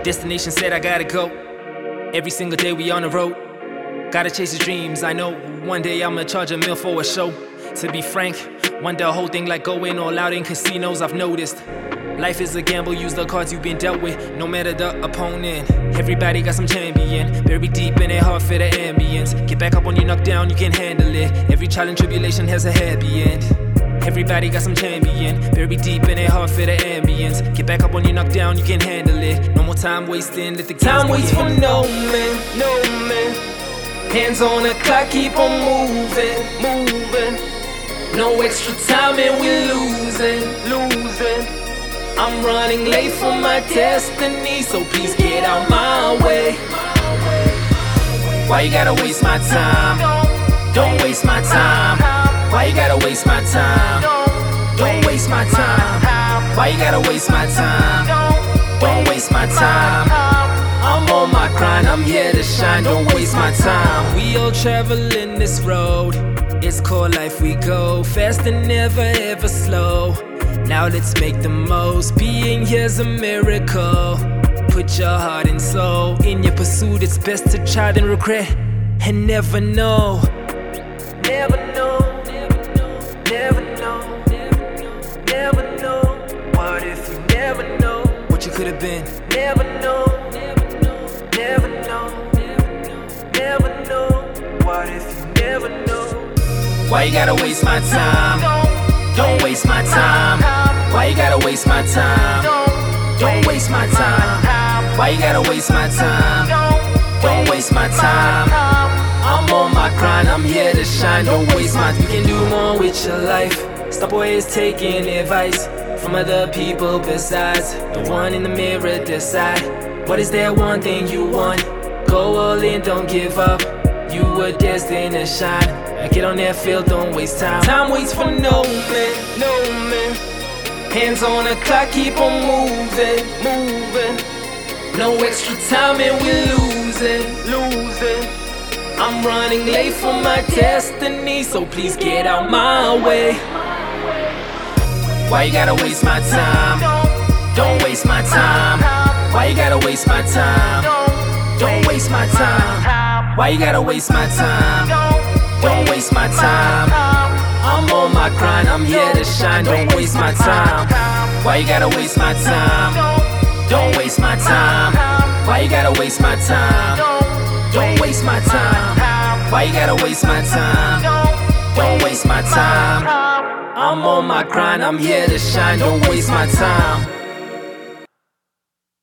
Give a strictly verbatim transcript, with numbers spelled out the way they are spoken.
Destination said I gotta go. Every single day we on the road. Gotta chase his dreams. I know one day I'ma charge a meal for a show. To be frank, wonder the whole thing like going all out in casinos. I've noticed life is a gamble. Use the cards you've been dealt with, no matter the opponent. Everybody got some champion, buried deep in their heart for the ambience. Get back up when you knock down, you can handle it. Every trial and tribulation has a happy end. Everybody got some champion, buried deep in their heart for the ambience. Get back up when you knock down, you can handle it. No more time wasting, let the time waits for no man, no man. Hands on the clock, keep on moving, moving. No extra time and we're losing, losing. I'm running late for my destiny, so please get out my way. Why you gotta waste my time? Don't waste my time. Why you gotta waste my time? Don't waste my time. Why you gotta waste my time? Don't waste my time. I'm on my grind, I'm here to shine. Don't waste my time. We all traveling this road. It's called life, we go fast and never ever slow. Now let's make the most. Being here's a miracle. Put your heart and soul in your pursuit. It's best to try than regret and never know. Never know, never know, never know. What if you never know what you could have been? Never know, never know, never know. What if you never know? Why you gotta waste my time? Don't waste my time. Why you gotta waste my time? Don't waste my time. Why you gotta waste my time? Don't waste my time. I'm on my grind, I'm here to shine. Don't waste my time. You can do more with your life. Stop always taking advice from other people besides the one in the mirror. Decide what is that one thing you want. Go all in, don't give up. You were destined to shine. Get on that field, don't waste time. Time waits for no man, no man. Hands on the clock, keep on moving, moving. No extra time and we're losing, losing. I'm running late for my destiny, so please get out my way. Why you gotta waste my time? Don't waste my time. Why you gotta waste my time? Don't waste my time. Why you gotta waste my time? Don't waste my time. I'm on my grind, I'm here to shine. Don't waste my time. Why you gotta waste my time? Don't waste my time. Why you gotta waste my time? Don't waste my time. Why you gotta waste my time? Don't waste my time. I'm on my grind, I'm here to shine. Don't waste my time.